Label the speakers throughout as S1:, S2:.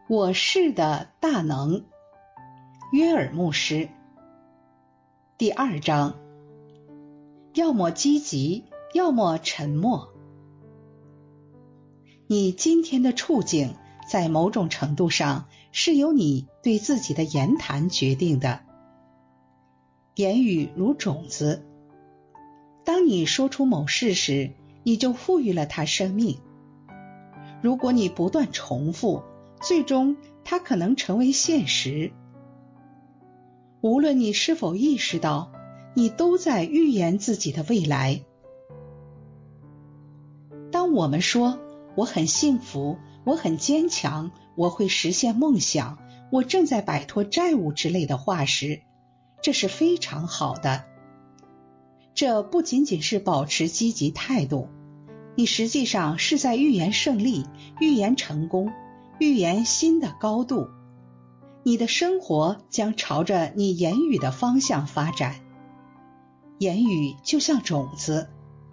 S1: 我是的大能，约尔牧师。第2章，要么积极，要么沉默。你今天的处境在某种程度上是由你对自己的言谈决定的。言语如种子，当你说出某事时，你就赋予了它生命。如果你不断重复，最终它可能成为现实。无论你是否意识到，你都在预言自己的未来。当我们说我很幸福，我很坚强，我会实现梦想，我正在摆脱债务之类的话时，这是非常好的。这不仅仅是保持积极态度，你实际上是在预言胜利，预言成功，预言新的高度。你的生活将朝着你言语的方向发展。言语就像种子，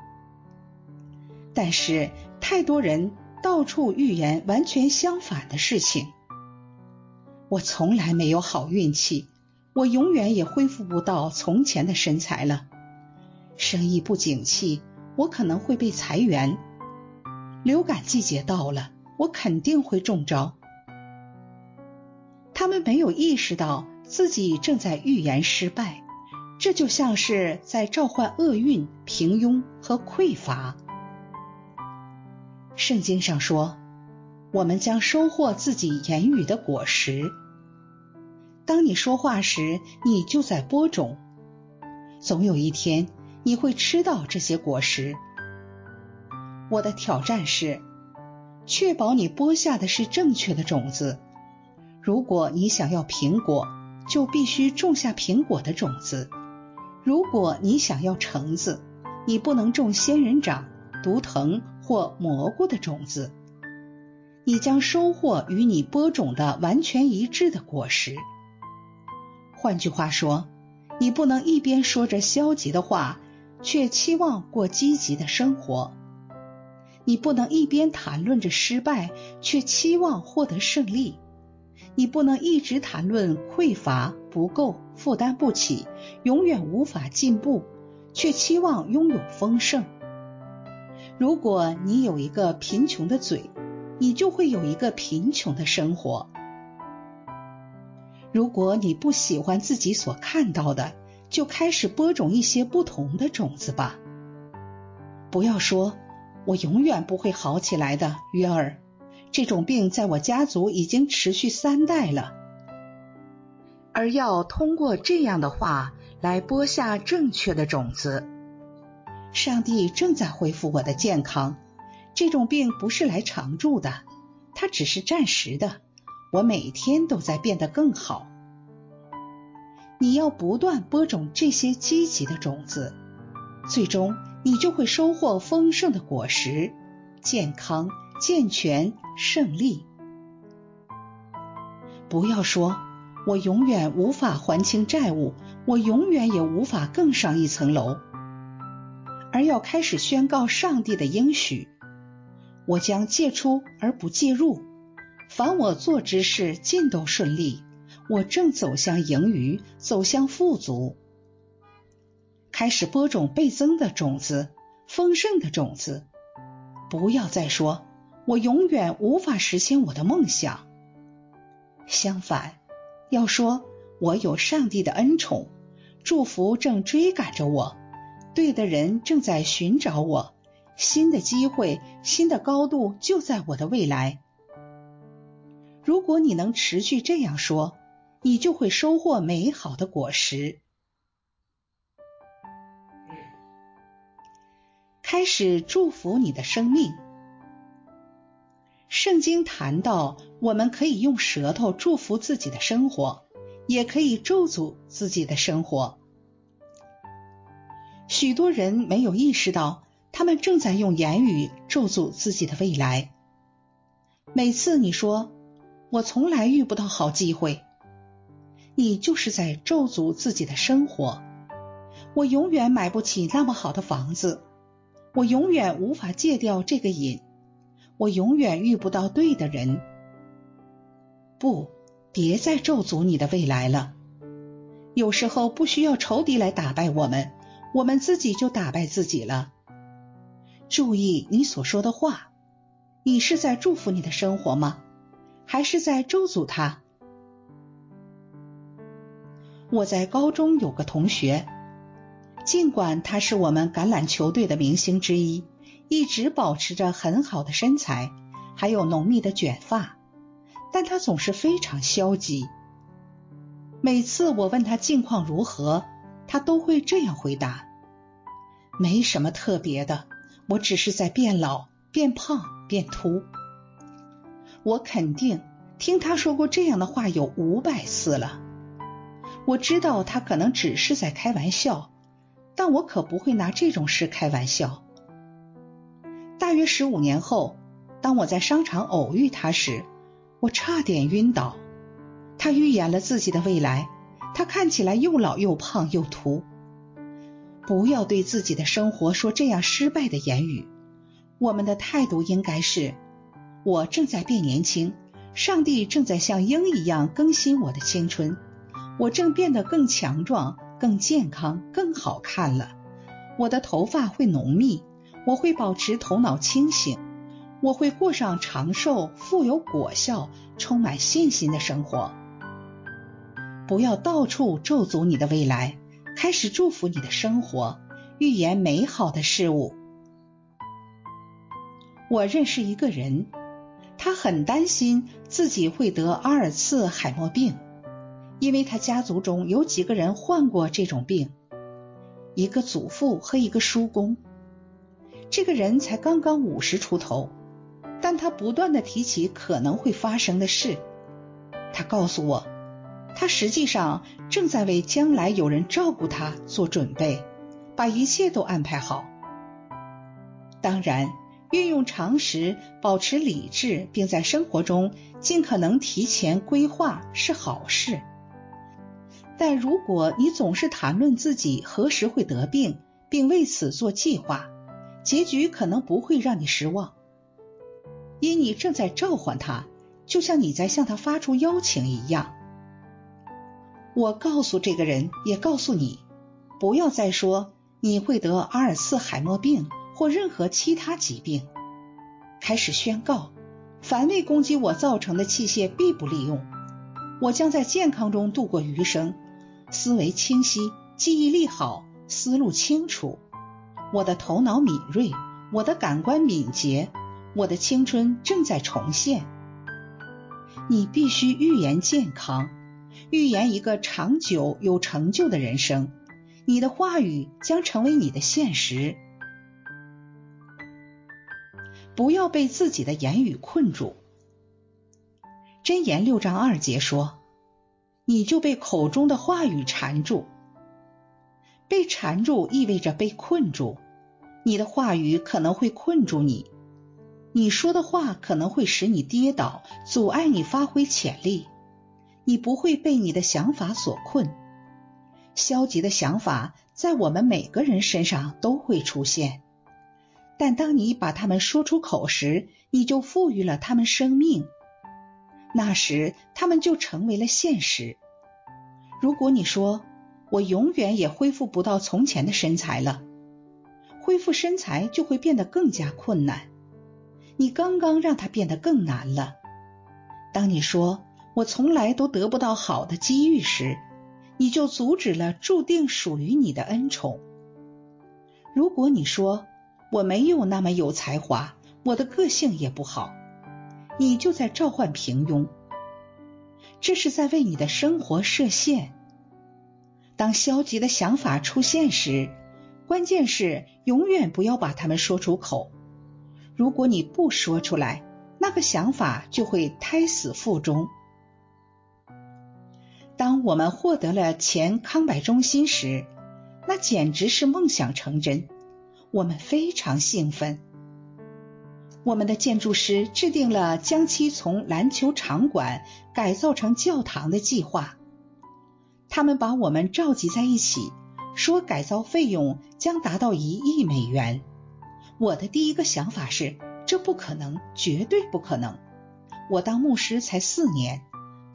S1: 但是太多人到处预言完全相反的事情。我从来没有好运气，我永远也恢复不到从前的身材了。生意不景气，我可能会被裁员。流感季节到了，我肯定会中招。他们没有意识到自己正在预言失败，这就像是在召唤厄运、平庸和匮乏。圣经上说，我们将收获自己言语的果实。当你说话时，你就在播种。总有一天，你会吃到这些果实。我的挑战是，确保你播下的是正确的种子。如果你想要苹果，就必须种下苹果的种子。如果你想要橙子，你不能种仙人掌、毒藤或蘑菇的种子。你将收获与你播种的完全一致的果实。换句话说，你不能一边说着消极的话，却期望过积极的生活。你不能一边谈论着失败，却期望获得胜利。你不能一直谈论匮乏、不够、负担不起，永远无法进步，却期望拥有丰盛。如果你有一个贫穷的嘴，你就会有一个贫穷的生活。如果你不喜欢自己所看到的，就开始播种一些不同的种子吧。不要说，我永远不会好起来的，约尔。这种病在我家族已经持续3代了。而要通过这样的话来播下正确的种子。上帝正在恢复我的健康，这种病不是来常住的，它只是暂时的。我每天都在变得更好。你要不断播种这些积极的种子，最终你就会收获丰盛的果实，健康、健全、胜利。不要说，我永远无法还清债务，我永远也无法更上一层楼，而要开始宣告上帝的应许。我将借出而不借入，凡我做之事尽都顺利，我正走向盈余，走向富足。开始播种倍增的种子，丰盛的种子。不要再说，我永远无法实现我的梦想。相反，要说，我有上帝的恩宠，祝福正追赶着我，对的人正在寻找我，新的机会，新的高度就在我的未来。如果你能持续这样说，你就会收获美好的果实。开始祝福你的生命。圣经谈到，我们可以用舌头祝福自己的生活，也可以咒诅自己的生活。许多人没有意识到，他们正在用言语咒诅自己的未来。每次你说，我从来遇不到好机会，你就是在咒诅自己的生活。我永远买不起那么好的房子，我永远无法戒掉这个瘾，我永远遇不到对的人。 不，别再咒诅你的未来了。有时候不需要仇敌来打败我们，我们自己就打败自己了。注意你所说的话，你是在祝福你的生活吗？还是在咒诅它？我在高中有个同学，尽管他是我们橄榄球队的明星之一，一直保持着很好的身材，还有浓密的卷发，但他总是非常消极。每次我问他近况如何，他都会这样回答：没什么特别的，我只是在变老、变胖、变秃。我肯定听他说过这样的话有500次了。我知道他可能只是在开玩笑，但我可不会拿这种事开玩笑。大约15年后，当我在商场偶遇他时，我差点晕倒。他预言了自己的未来，他看起来又老又胖又秃。不要对自己的生活说这样失败的言语，我们的态度应该是：我正在变年轻，上帝正在像鹰一样更新我的青春，我正变得更强壮、更健康、更好看了。我的头发会浓密，我会保持头脑清醒，我会过上长寿、富有果效、充满信心的生活。不要到处咒诅你的未来，开始祝福你的生活，预言美好的事物。我认识一个人，他很担心自己会得阿尔茨海默病，因为他家族中有几个人患过这种病，一个祖父和一个叔公。这个人才刚刚50出头，但他不断地提起可能会发生的事。他告诉我，他实际上正在为将来有人照顾他做准备，把一切都安排好。当然，运用常识，保持理智，并在生活中尽可能提前规划是好事。但如果你总是谈论自己何时会得病，并为此做计划，结局可能不会让你失望，因你正在召唤他，就像你在向他发出邀请一样。我告诉这个人，也告诉你，不要再说你会得阿尔茨海默病或任何其他疾病。开始宣告，凡为攻击我造成的器械必不利用。我将在健康中度过余生，思维清晰，记忆力好，思路清楚。我的头脑敏锐，我的感官敏捷，我的青春正在重现。你必须预言健康，预言一个长久有成就的人生，你的话语将成为你的现实。不要被自己的言语困住。箴言6章2节说，你就被口中的话语缠住。被缠住意味着被困住，你的话语可能会困住你，你说的话可能会使你跌倒，阻碍你发挥潜力。你不会被你的想法所困。消极的想法在我们每个人身上都会出现，但当你把它们说出口时，你就赋予了它们生命，那时它们就成为了现实。如果你说，我永远也恢复不到从前的身材了，恢复身材就会变得更加困难。你刚刚让它变得更难了。当你说，我从来都得不到好的机遇时，你就阻止了注定属于你的恩宠。如果你说，我没有那么有才华，我的个性也不好，你就在召唤平庸。这是在为你的生活设限。当消极的想法出现时，关键是永远不要把它们说出口。如果你不说出来，那个想法就会胎死腹中。当我们获得了前康柏中心时，那简直是梦想成真，我们非常兴奋。我们的建筑师制定了将其从篮球场馆改造成教堂的计划。他们把我们召集在一起，说改造费用将达到1亿美元。我的第一个想法是，这不可能，绝对不可能。我当牧师才4年，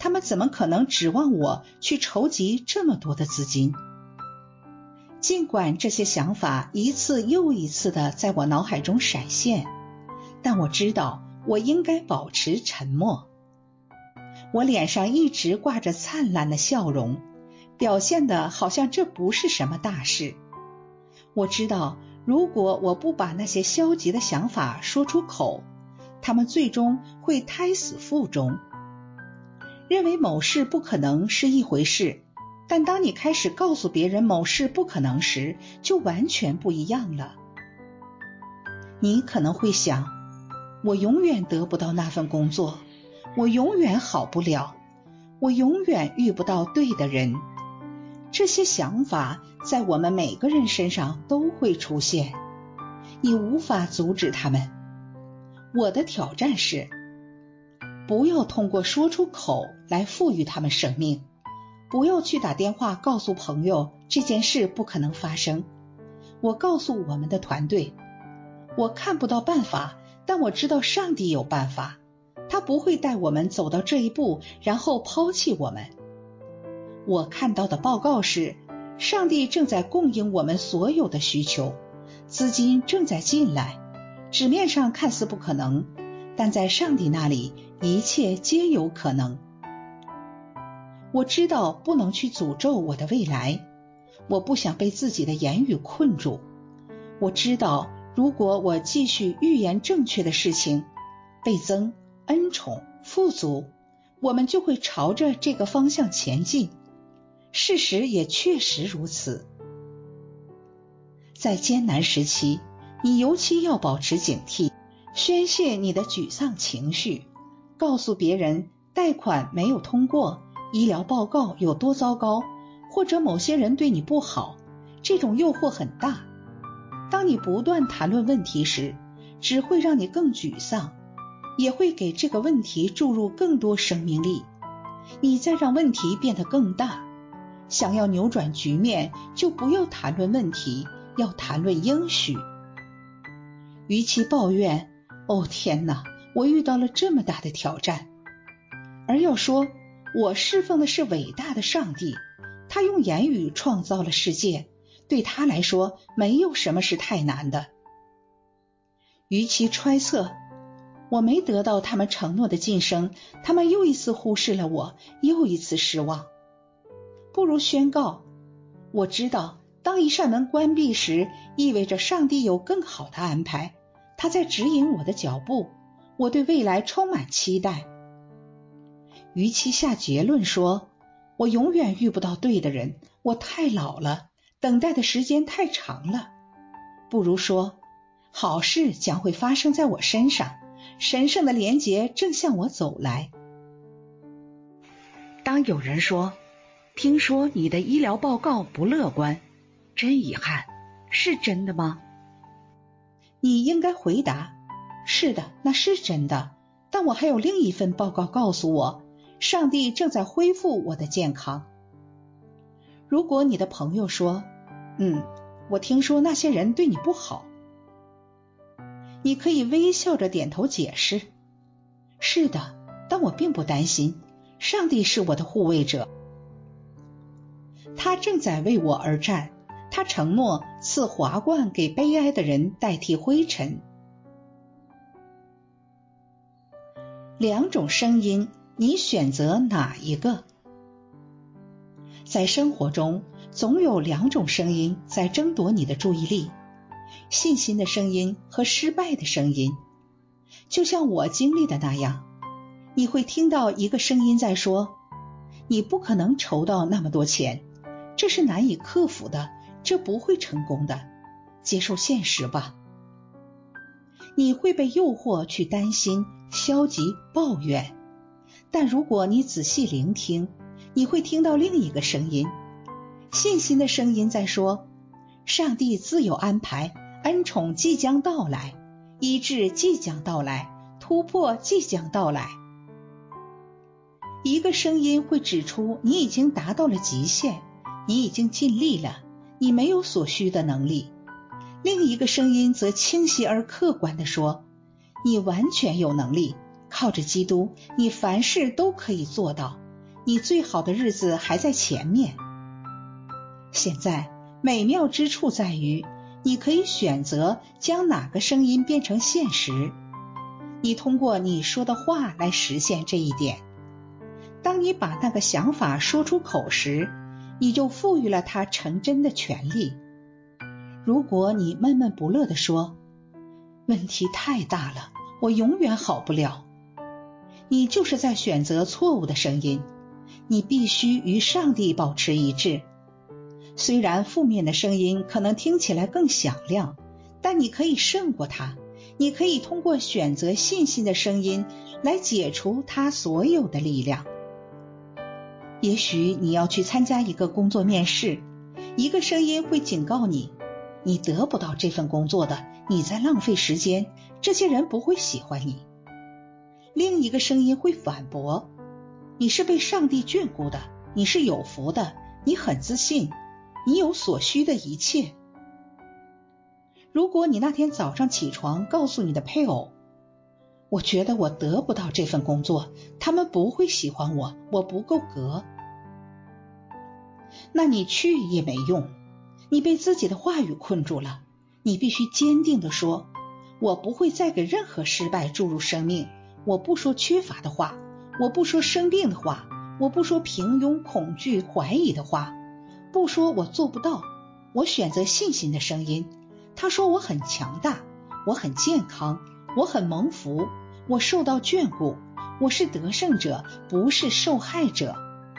S1: 他们怎么可能指望我去筹集这么多的资金？尽管这些想法一次又一次地在我脑海中闪现，但我知道我应该保持沉默。我脸上一直挂着灿烂的笑容，表现得好像这不是什么大事。我知道，如果我不把那些消极的想法说出口，他们最终会胎死腹中。认为某事不可能是一回事，但当你开始告诉别人某事不可能时，就完全不一样了。你可能会想，我永远得不到那份工作，我永远好不了，我永远遇不到对的人。这些想法在我们每个人身上都会出现，你无法阻止他们。我的挑战是，不要通过说出口来赋予他们生命，不要去打电话告诉朋友这件事不可能发生。我告诉我们的团队，我看不到办法，但我知道上帝有办法，他不会带我们走到这一步，然后抛弃我们。我看到的报告是，上帝正在供应我们所有的需求，资金正在进来，纸面上看似不可能，但在上帝那里，一切皆有可能。我知道不能去诅咒我的未来，我不想被自己的言语困住。我知道，如果我继续预言正确的事情，倍增、恩宠、富足，我们就会朝着这个方向前进。事实也确实如此。在艰难时期，你尤其要保持警惕，宣泄你的沮丧情绪，告诉别人贷款没有通过，医疗报告有多糟糕，或者某些人对你不好，这种诱惑很大。当你不断谈论问题时，只会让你更沮丧，也会给这个问题注入更多生命力，你再让问题变得更大。想要扭转局面，就不要谈论问题，要谈论应许。与其抱怨，哦天哪，我遇到了这么大的挑战，而要说，我侍奉的是伟大的上帝，他用言语创造了世界，对他来说，没有什么是太难的。与其揣测，我没得到他们承诺的晋升，他们又一次忽视了我，又一次失望。不如宣告，我知道当一扇门关闭时，意味着上帝有更好的安排，他在指引我的脚步，我对未来充满期待。与其下结论说，我永远遇不到对的人，我太老了，等待的时间太长了，不如说，好事将会发生在我身上，神圣的连结正向我走来。当有人说，听说你的医疗报告不乐观，真遗憾，是真的吗？你应该回答，是的，那是真的，但我还有另一份报告告诉我，上帝正在恢复我的健康。如果你的朋友说，我听说那些人对你不好，你可以微笑着点头解释，是的，但我并不担心，上帝是我的护卫者，他正在为我而战，他承诺赐华冠给悲哀的人代替灰尘。两种声音，你选择哪一个？在生活中，总有两种声音在争夺你的注意力，信心的声音和失败的声音。就像我经历的那样，你会听到一个声音在说，你不可能筹到那么多钱，这是难以克服的，这不会成功的，接受现实吧。你会被诱惑去担心、消极、抱怨，但如果你仔细聆听，你会听到另一个声音，信心的声音在说，上帝自有安排，恩宠即将到来，医治即将到来，突破即将到来。一个声音会指出你已经达到了极限，你已经尽力了，你没有所需的能力。另一个声音则清晰而客观地说，你完全有能力，靠着基督，你凡事都可以做到， 你最好的日子还在前面。现在美妙之处在于，你可以选择将哪个声音变成现实。你通过你说的话来实现这一点。当你把那个想法说出口时，你就赋予了它成真的权利。如果你闷闷不乐地说，问题太大了，我永远好不了，你就是在选择错误的声音。你必须与上帝保持一致。虽然负面的声音可能听起来更响亮，但你可以胜过它。你可以通过选择信心的声音来解除它所有的力量。也许你要去参加一个工作面试，一个声音会警告你，你得不到这份工作的，你在浪费时间，这些人不会喜欢你。另一个声音会反驳，你是被上帝眷顾的，你是有福的，你很自信，你有所需的一切。如果你那天早上起床告诉你的配偶，我觉得我得不到这份工作，他们不会喜欢我，我不够格，那你去也没用，你被自己的话语困住了。你必须坚定地说，我不会再给任何失败注入生命，我不说缺乏的话，我不说生病的话，我不说平庸、恐惧、怀疑的话，不说我做不到，我选择信心的声音。他说我很强大，我很健康，我很蒙福，我受到眷顾，我是得胜者，不是受害者。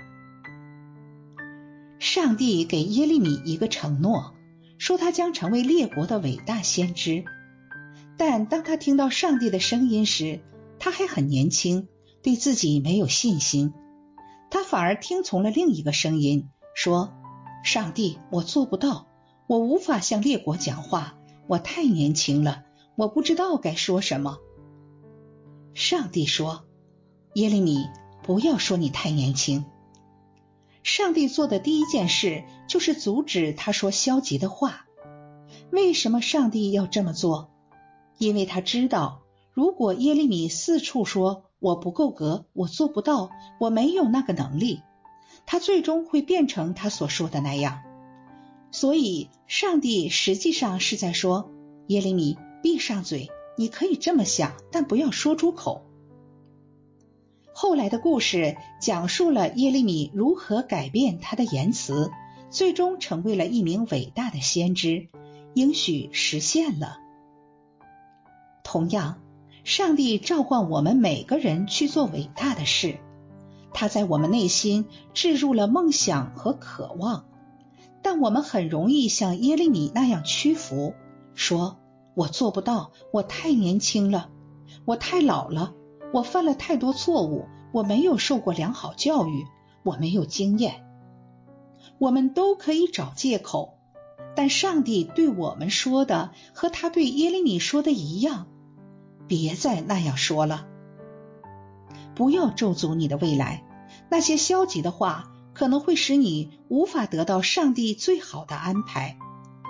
S1: 上帝给耶利米一个承诺，说他将成为列国的伟大先知。但当他听到上帝的声音时，他还很年轻，对自己没有信心。他反而听从了另一个声音，说，上帝，我做不到，我无法向列国讲话，我太年轻了，我不知道该说什么。上帝说，耶利米，不要说你太年轻。上帝做的第一件事就是阻止他说消极的话。为什么上帝要这么做？因为他知道，如果耶利米四处说我不够格，我做不到，我没有那个能力，他最终会变成他所说的那样。所以上帝实际上是在说，耶利米，闭上嘴，你可以这么想，但不要说出口。后来的故事讲述了耶利米如何改变他的言辞，最终成为了一名伟大的先知，应许实现了。同样，上帝召唤我们每个人去做伟大的事，他在我们内心置入了梦想和渴望，但我们很容易像耶利米那样屈服，说我做不到，我太年轻了，我太老了，我犯了太多错误，我没有受过良好教育，我没有经验。我们都可以找借口，但上帝对我们说的和他对耶利米说的一样，别再那样说了。不要咒诅你的未来，那些消极的话可能会使你无法得到上帝最好的安排。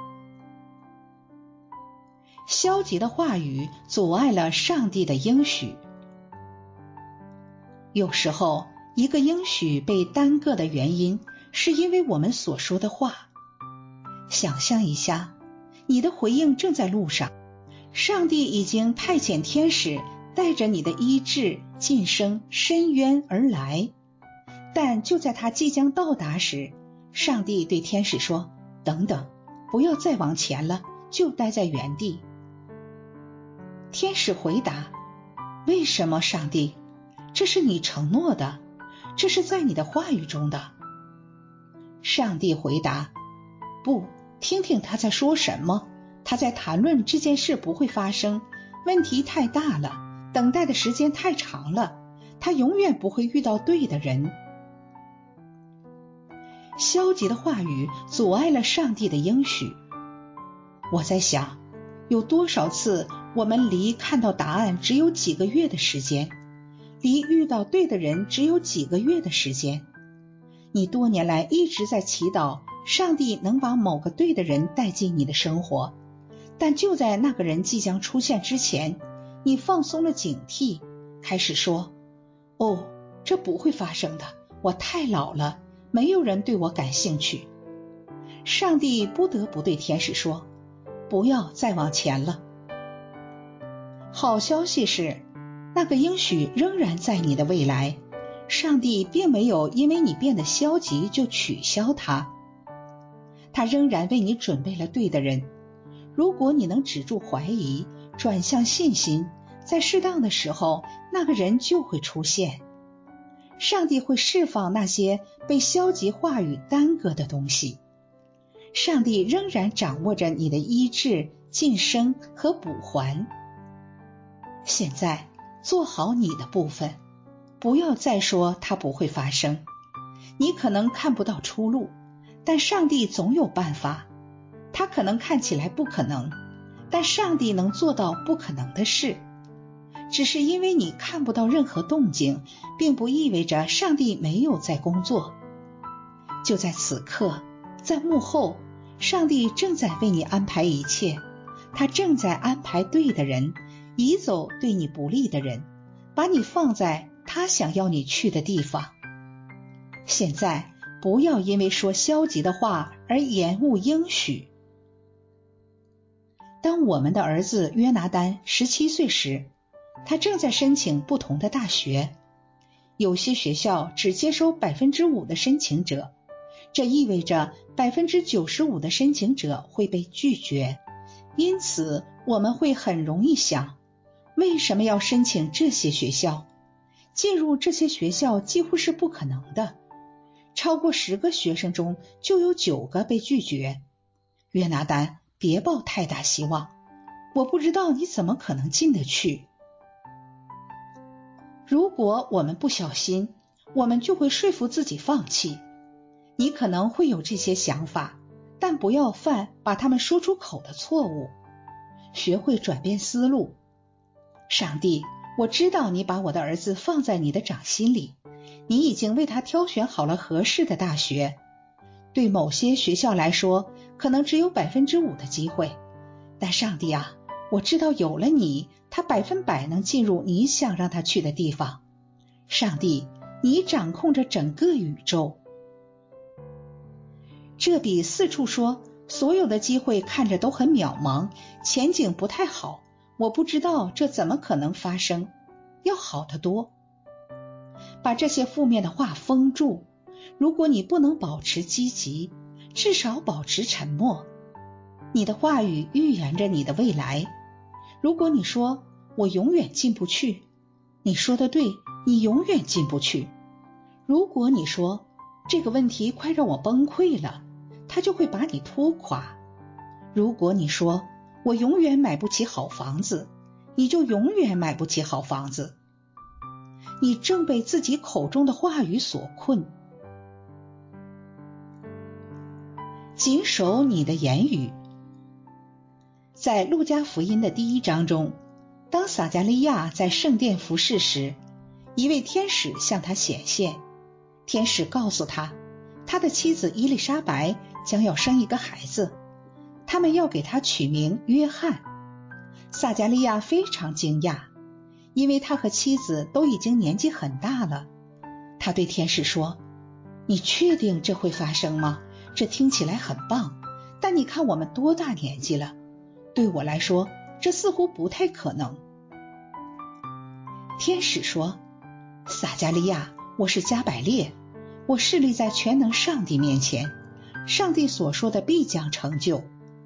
S1: 消极的话语阻碍了上帝的应许。有时候，一个应许被耽搁的原因，是因为我们所说的话。想象一下，你的回应正在路上，上帝已经派遣天使带着你的医治、晋升、伸冤而来。但就在他即将到达时，上帝对天使说，等等，不要再往前了，就待在原地。天使回答，为什么上帝？这是你承诺的，这是在你的话语中的。上帝回答，不，听听他在说什么，他在谈论这件事不会发生，问题太大了，等待的时间太长了，他永远不会遇到对的人。消极的话语阻碍了上帝的应许。我在想，有多少次我们离看到答案只有几个月的时间，离遇到对的人只有几个月的时间。你多年来一直在祈祷上帝能把某个对的人带进你的生活，但就在那个人即将出现之前，你放松了警惕，开始说，哦，这不会发生的， 我太老了，没有人对我感兴趣。上帝不得不对天使说，不要再往前了。好消息是，那个应许仍然在你的未来，上帝并没有因为你变得消极就取消它。他仍然为你准备了对的人。如果你能止住怀疑，转向信心，在适当的时候，那个人就会出现。上帝会释放那些被消极话语耽搁的东西。上帝仍然掌握着你的医治、晋升和补还。现在做好你的部分，不要再说它不会发生。你可能看不到出路，但上帝总有办法。它可能看起来不可能，但上帝能做到不可能的事。只是因为你看不到任何动静，并不意味着上帝没有在工作。就在此刻，在幕后，上帝正在为你安排一切。他正在安排对的人，移走对你不利的人，把你放在他想要你去的地方。现在不要因为说消极的话而延误应许。当我们的儿子约拿丹17岁时，他正在申请不同的大学。有些学校只接收 5% 的申请者，这意味着 95% 的申请者会被拒绝。因此我们会很容易想，为什么要申请这些学校？进入这些学校几乎是不可能的。超过10个学生中就有9个被拒绝。约拿丹，别抱太大希望，我不知道你怎么可能进得去。如果我们不小心，我们就会说服自己放弃。你可能会有这些想法，但不要犯把它们说出口的错误。学会转变思路。上帝，我知道你把我的儿子放在你的掌心里，你已经为他挑选好了合适的大学。对某些学校来说，可能只有 5% 的机会，但上帝啊，我知道有了你，他100%能进入你想让他去的地方。上帝，你掌控着整个宇宙。这比四处说所有的机会看着都很渺茫，前景不太好，我不知道这怎么可能发生，要好得多。把这些负面的话封住。如果你不能保持积极，至少保持沉默。你的话语预言着你的未来。如果你说我永远进不去，你说的对，你永远进不去。如果你说这个问题快让我崩溃了，它就会把你拖垮。如果你说我永远买不起好房子，你就永远买不起好房子。你正被自己口中的话语所困。谨守你的言语。在路加福音的第1章中，当撒迦利亚在圣殿服侍时，一位天使向他显现。天使告诉他，他的妻子伊丽莎白将要生一个孩子，他们要给他取名约翰。撒迦利亚非常惊讶，因为他和妻子都已经年纪很大了。他对天使说，你确定这会发生吗？这听起来很棒，但你看我们多大年纪了，对我来说这似乎不太可能。天使说，撒迦利亚，我是加百列，我侍立在全能上帝面前，上帝所说的必将成就。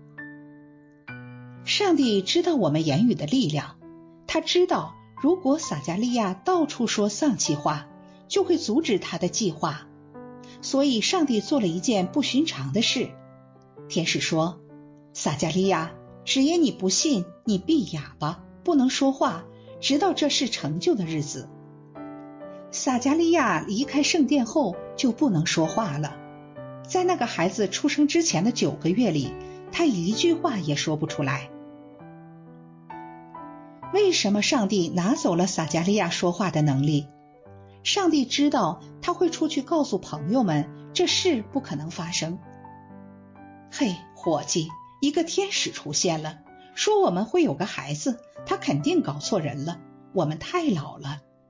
S1: 上帝知道我们言语的力量，他知道如果撒迦利亚到处说丧气话，就会阻止他的计划。所以上帝做了一件不寻常的事。天使说，撒迦利亚，只因你不信，你必哑巴，不能说话，直到这事成就的日子。撒迦利亚离开圣殿后就不能说话了。在那个孩子出生之前的9个月里，他一句话也说不出来。为什么上帝拿走了撒迦利亚说话的能力？上帝知道他会出去告诉朋友们，这事不可能发生。嘿，伙计，一个天使出现了，说我们会有个孩子，他肯定搞错人了，我们太老了。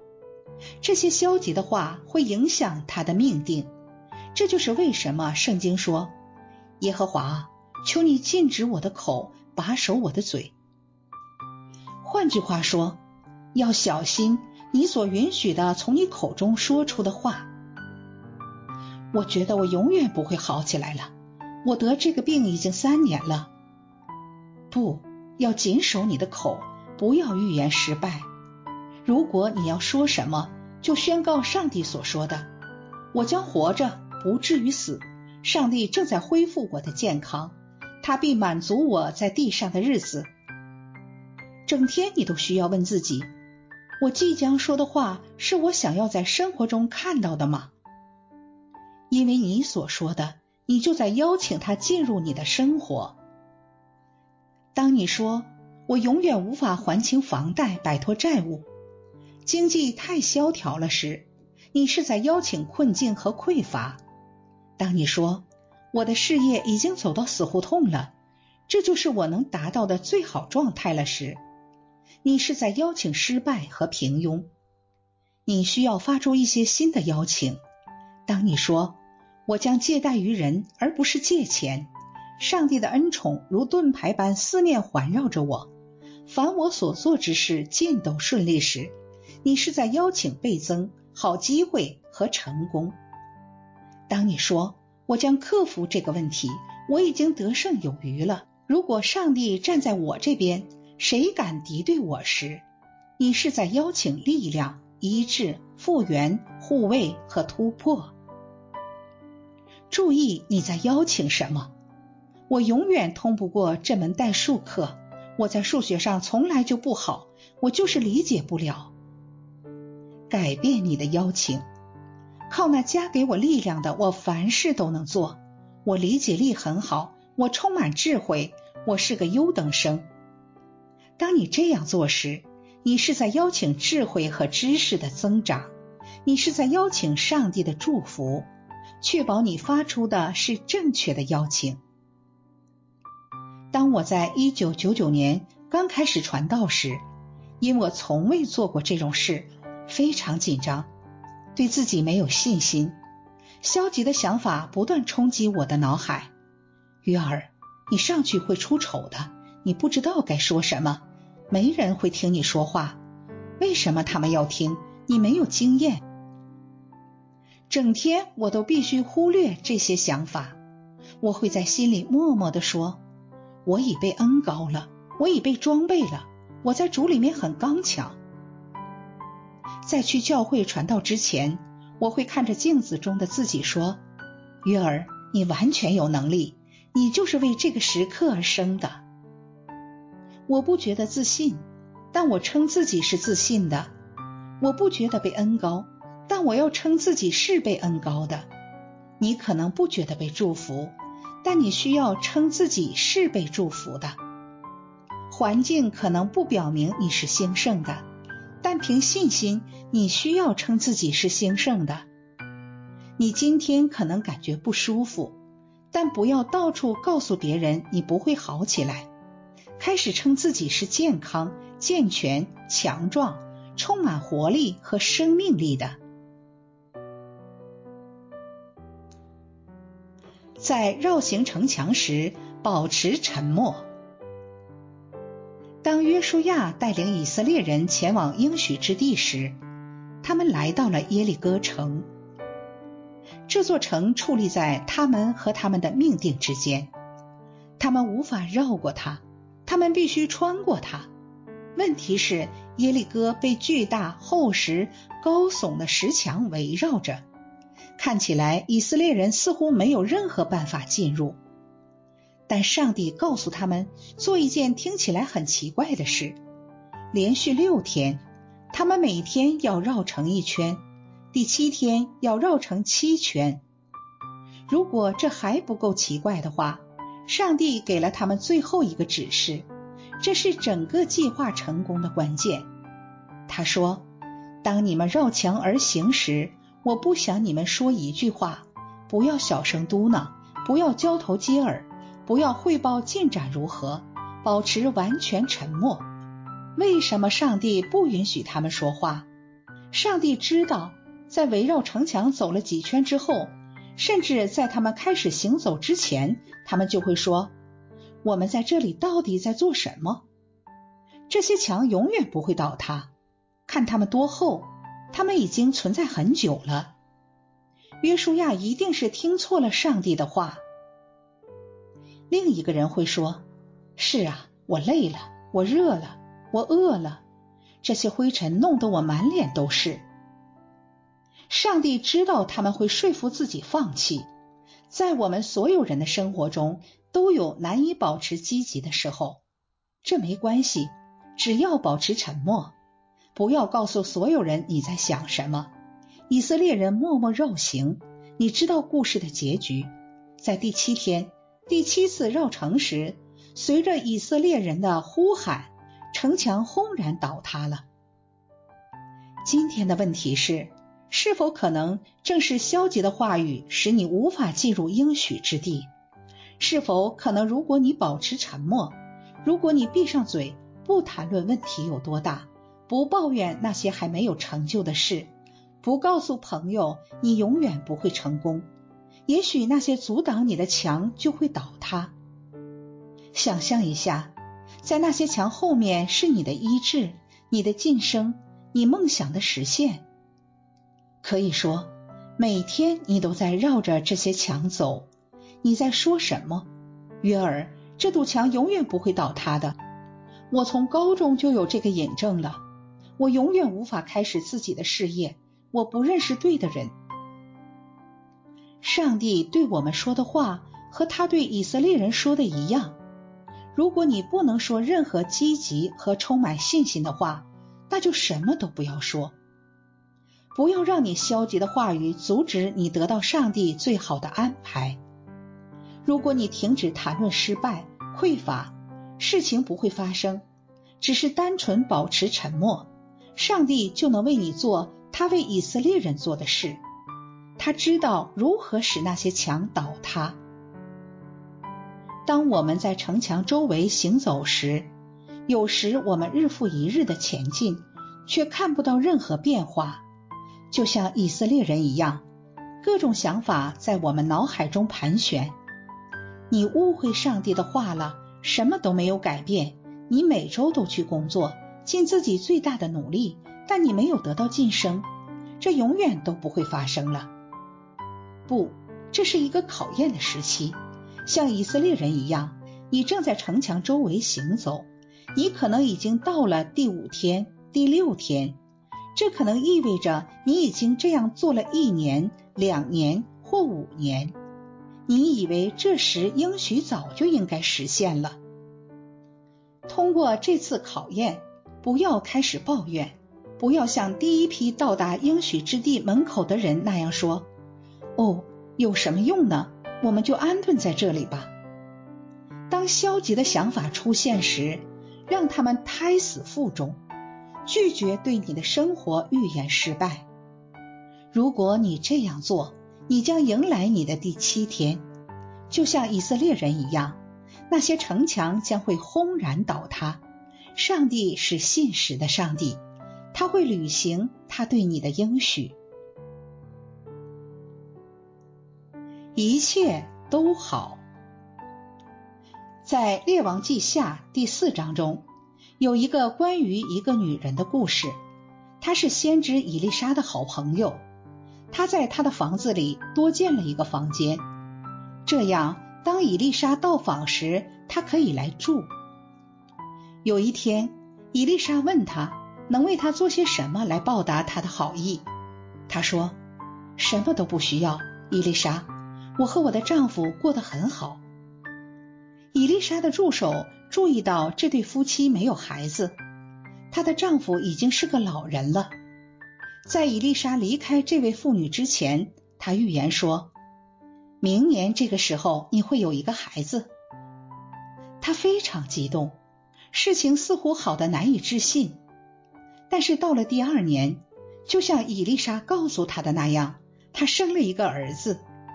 S1: 这些消极的话会影响他的命定。这就是为什么圣经说，耶和华，求你禁止我的口，把守我的嘴。换句话说，要小心你所允许的从你口中说出的话。我觉得我永远不会好起来了，我得这个病已经3年了。不，要谨守你的口，不要预言失败。如果你要说什么，就宣告上帝所说的，我将活着，不至于死，上帝正在恢复我的健康，他必满足我在地上的日子。整天你都需要问自己，我即将说的话是我想要在生活中看到的吗？因为你所说的，你就在邀请他进入你的生活。当你说我永远无法还清房贷，摆脱债务，经济太萧条了时，你是在邀请困境和匮乏。当你说我的事业已经走到死胡同了，这就是我能达到的最好状态了时，你是在邀请失败和平庸。你需要发出一些新的邀请。当你说我将借贷于人而不是借钱，上帝的恩宠如盾牌般四面环绕着我，凡我所做之事尽都顺利时，你是在邀请倍增、好机会和成功。当你说我将克服这个问题，我已经得胜有余了，如果上帝站在我这边，谁敢敌对我时，你是在邀请力量、医治、复原、护卫和突破。注意你在邀请什么。我永远通不过这门代数课，我在数学上从来就不好，我就是理解不了。改变你的邀请，靠那加给我力量的，我凡事都能做。我理解力很好，我充满智慧，我是个优等生。当你这样做时，你是在邀请智慧和知识的增长，你是在邀请上帝的祝福，确保你发出的是正确的邀请。当我在1999年刚开始传道时，因我从未做过这种事，非常紧张，对自己没有信心，消极的想法不断冲击我的脑海。鱼儿，你上去会出丑的，你不知道该说什么，没人会听你说话，为什么他们要听？你没有经验。整天我都必须忽略这些想法，我会在心里默默地说，我已被恩膏了，我已被装备了，我在主里面很刚强。在去教会传道之前，我会看着镜子中的自己说，鱼儿，你完全有能力，你就是为这个时刻而生的。我不觉得自信，但我称自己是自信的。我不觉得被恩膏，但我要称自己是被恩膏的。你可能不觉得被祝福，但你需要称自己是被祝福的。环境可能不表明你是兴盛的，但凭信心，你需要称自己是兴盛的。你今天可能感觉不舒服，但不要到处告诉别人你不会好起来。开始称自己是健康、健全、强壮、充满活力和生命力的。在绕行城墙时，保持沉默。当约书亚带领以色列人前往应许之地时，他们来到了耶利哥城。这座城矗立在他们和他们的命定之间，他们无法绕过它，他们必须穿过它。问题是，耶利哥被巨大、厚实、高耸的石墙围绕着，看起来以色列人似乎没有任何办法进入。但上帝告诉他们做一件听起来很奇怪的事，连续6天，他们每天要绕城1圈，第7天要绕城7圈。如果这还不够奇怪的话，上帝给了他们最后一个指示，这是整个计划成功的关键。他说，当你们绕墙而行时，我不想你们说一句话，不要小声嘟囔，不要交头接耳，不要汇报进展如何，保持完全沉默。为什么上帝不允许他们说话？ 上帝知道，在围绕城墙走了几圈之后，甚至在他们开始行走之前，他们就会说，我们在这里到底在做什么？这些墙永远不会倒塌，看它们多厚，它们已经存在很久了。约书亚一定是听错了上帝的话。另一个人会说，是啊，我累了，我热了，我饿了，这些灰尘弄得我满脸都是。上帝知道他们会说服自己放弃，在我们所有人的生活中都有难以保持积极的时候，这没关系，只要保持沉默，不要告诉所有人你在想什么。以色列人默默绕行，你知道故事的结局，在第7天，第7次绕城时，随着以色列人的呼喊，城墙轰然倒塌了。今天的问题是否可能正是消极的话语使你无法进入应许之地？是否可能如果你保持沉默，如果你闭上嘴，不谈论问题有多大，不抱怨那些还没有成就的事，不告诉朋友你永远不会成功，也许那些阻挡你的墙就会倒塌。想象一下，在那些墙后面是你的医治，你的晋升，你梦想的实现。可以说，每天你都在绕着这些墙走。你在说什么？约尔，这堵墙永远不会倒塌的。我从高中就有这个引证了。我永远无法开始自己的事业。我不认识对的人。上帝对我们说的话和他对以色列人说的一样。如果你不能说任何积极和充满信心的话，那就什么都不要说。不要让你消极的话语阻止你得到上帝最好的安排。如果你停止谈论失败、匮乏，事情不会发生，只是单纯保持沉默，上帝就能为你做他为以色列人做的事。他知道如何使那些墙倒塌。当我们在城墙周围行走时，有时我们日复一日的前进，却看不到任何变化。就像以色列人一样，各种想法在我们脑海中盘旋。你误会上帝的话了，什么都没有改变。你每周都去工作，尽自己最大的努力，但你没有得到晋升，这永远都不会发生了。不，这是一个考验的时期。像以色列人一样，你正在城墙周围行走，你可能已经到了第5天、第6天，这可能意味着你已经这样做了1年、2年或5年。你以为这时应许早就应该实现了。通过这次考验，不要开始抱怨，不要像第一批到达应许之地门口的人那样说，哦，有什么用呢？我们就安顿在这里吧。当消极的想法出现时，让他们胎死腹中，拒绝对你的生活预言失败。如果你这样做，你将迎来你的第7天，就像以色列人一样，那些城墙将会轰然倒塌。上帝是信实的上帝，他会履行他对你的应许。一切都好。在列王记下第4章中，有一个关于一个女人的故事。她是先知以利沙的好朋友，她在她的房子里多建了一个房间，这样当以利沙到访时，她可以来住。有一天，以利沙问她能为她做些什么来报答她的好意。她说，什么都不需要，以利沙，我和我的丈夫过得很好。以利沙的助手注意到这对夫妻没有孩子，她的丈夫已经是个老人了。在以利沙离开这位妇女之前，她预言说，明年这个时候你会有一个孩子。她非常激动，事情似乎好得难以置信。但是到了第2年，就像以利沙告诉她的那样，她生了一个儿子。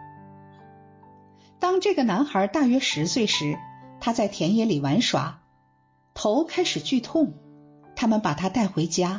S1: 当这个男孩大约10岁时，他在田野里玩耍，头开始剧痛，他们把他带回家，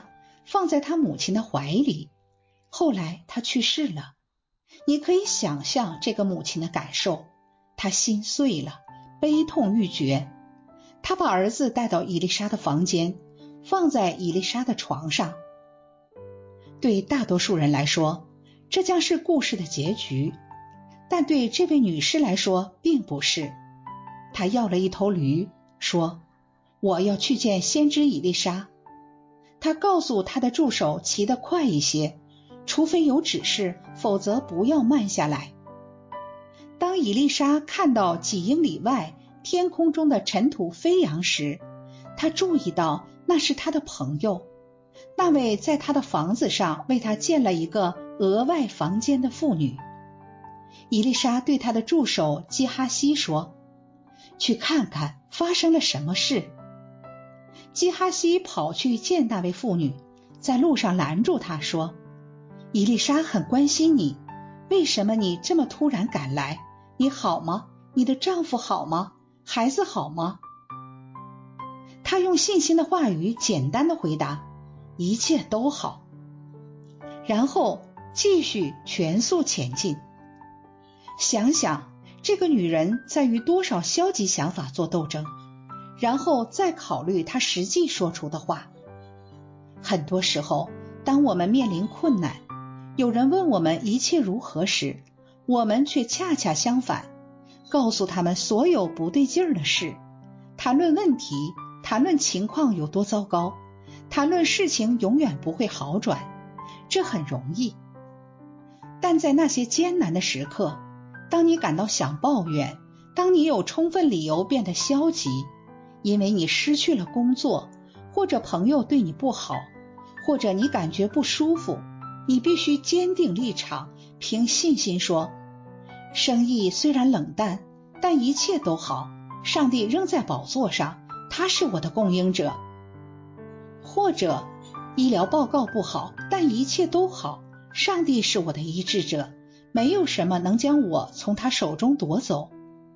S1: 放在他母亲的怀里。后来他去世了，你可以想象这个母亲的感受，她心碎了，悲痛欲绝。他把儿子带到伊丽莎的房间，放在伊丽莎的床上。对大多数人来说，这将是故事的结局，但对这位女士来说并不是。她要了一头驴，说：我要去见先知伊丽莎。她告诉她的助手骑得快一些，除非有指示，否则不要慢下来。当伊丽莎看到几英里外天空中的尘土飞扬时，她注意到那是她的朋友，那位在她的房子上为她建了一个额外房间的妇女。伊丽莎对她的助手基哈西说：去看看发生了什么事。基哈西跑去见那位妇女，在路上拦住她说：伊丽莎很关心你，为什么你这么突然赶来？你好吗？你的丈夫好吗？孩子好吗？她用信心的话语简单的回答：一切都好。然后继续全速前进。想想这个女人在与多少消极想法做斗争，然后再考虑她实际说出的话。很多时候，当我们面临困难，有人问我们一切如何时，我们却恰恰相反，告诉他们所有不对劲儿的事，谈论问题，谈论情况有多糟糕，谈论事情永远不会好转。这很容易，但在那些艰难的时刻，当你感到想抱怨，当你有充分理由变得消极，因为你失去了工作，或者朋友对你不好，或者你感觉不舒服，你必须坚定立场，凭信心说：生意虽然冷淡，但一切都好，上帝仍在宝座上，他是我的供应者。或者医疗报告不好，但一切都好，上帝是我的医治者，没有什么能将我从他手中夺走。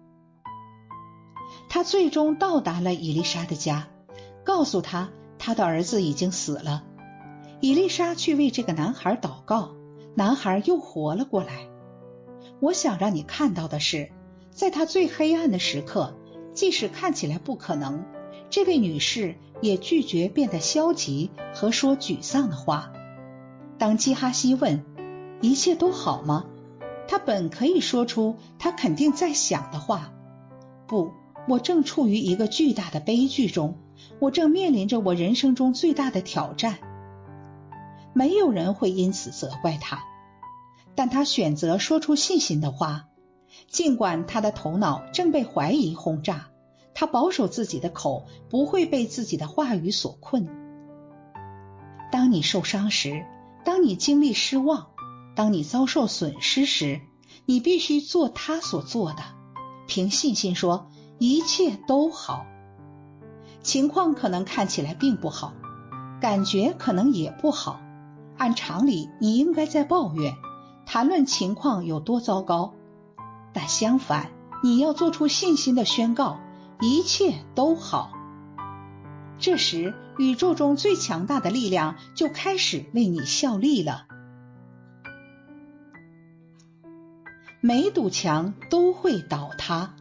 S1: 他最终到达了伊丽莎的家，告诉他他的儿子已经死了。伊丽莎去为这个男孩祷告，男孩又活了过来。我想让你看到的是，在他最黑暗的时刻，即使看起来不可能，这位女士也拒绝变得消极和说沮丧的话。当基哈西问一切都好吗，他本可以说出他肯定在想的话：不，我正处于一个巨大的悲剧中，我正面临着我人生中最大的挑战。没有人会因此责怪他，但他选择说出信心的话，尽管他的头脑正被怀疑轰炸，他保守自己的口，不会被自己的话语所困。当你受伤时，当你经历失望，当你遭受损失时，你必须做他所做的，凭信心说一切都好。情况可能看起来并不好，感觉可能也不好，按常理你应该在抱怨，谈论情况有多糟糕，但相反，你要做出信心的宣告，一切都好。这时，宇宙中最强大的力量就开始为你效力了。每堵墙都会倒塌。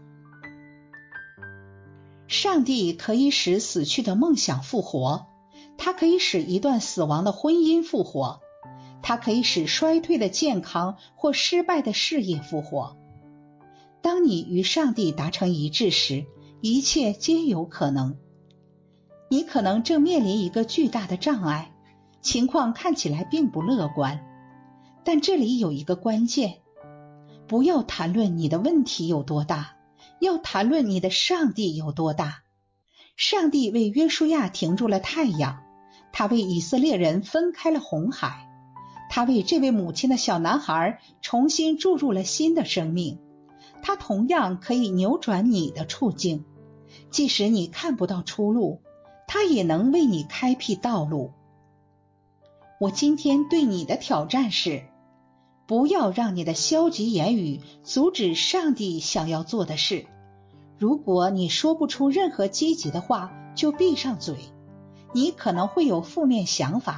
S1: 上帝可以使死去的梦想复活，他可以使一段死亡的婚姻复活，他可以使衰退的健康或失败的事业复活。当你与上帝达成一致时，一切皆有可能。你可能正面临一个巨大的障碍，情况看起来并不乐观，但这里有一个关键：不要谈论你的问题有多大，要谈论你的上帝有多大。上帝为约书亚停住了太阳，他为以色列人分开了红海，他为这位母亲的小男孩重新注入了新的生命。他同样可以扭转你的处境，即使你看不到出路，他也能为你开辟道路。我今天对你的挑战是，不要让你的消极言语阻止上帝想要做的事。如果你说不出任何积极的话，就闭上嘴。你可能会有负面想法，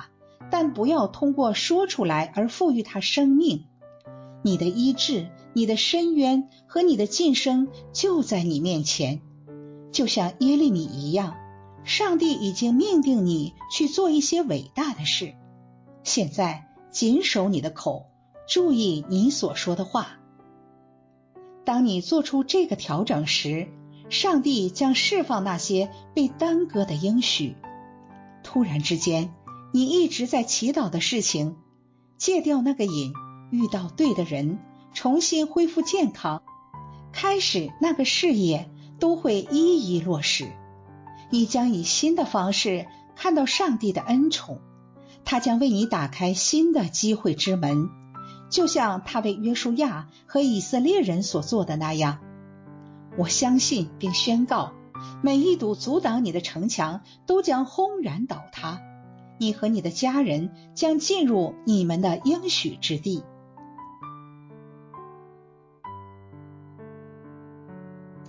S1: 但不要通过说出来而赋予它生命。你的医治、你的深渊和你的晋升就在你面前，就像耶利米一样，上帝已经命定你去做一些伟大的事。现在谨守你的口，注意你所说的话。当你做出这个调整时，上帝将释放那些被耽搁的应许。突然之间，你一直在祈祷的事情，戒掉那个瘾，遇到对的人，重新恢复健康，开始那个事业，都会一一落实。你将以新的方式看到上帝的恩宠，他将为你打开新的机会之门，就像他为约书亚和以色列人所做的那样。我相信并宣告，每一堵阻挡你的城墙都将轰然倒塌，你和你的家人将进入你们的应许之地。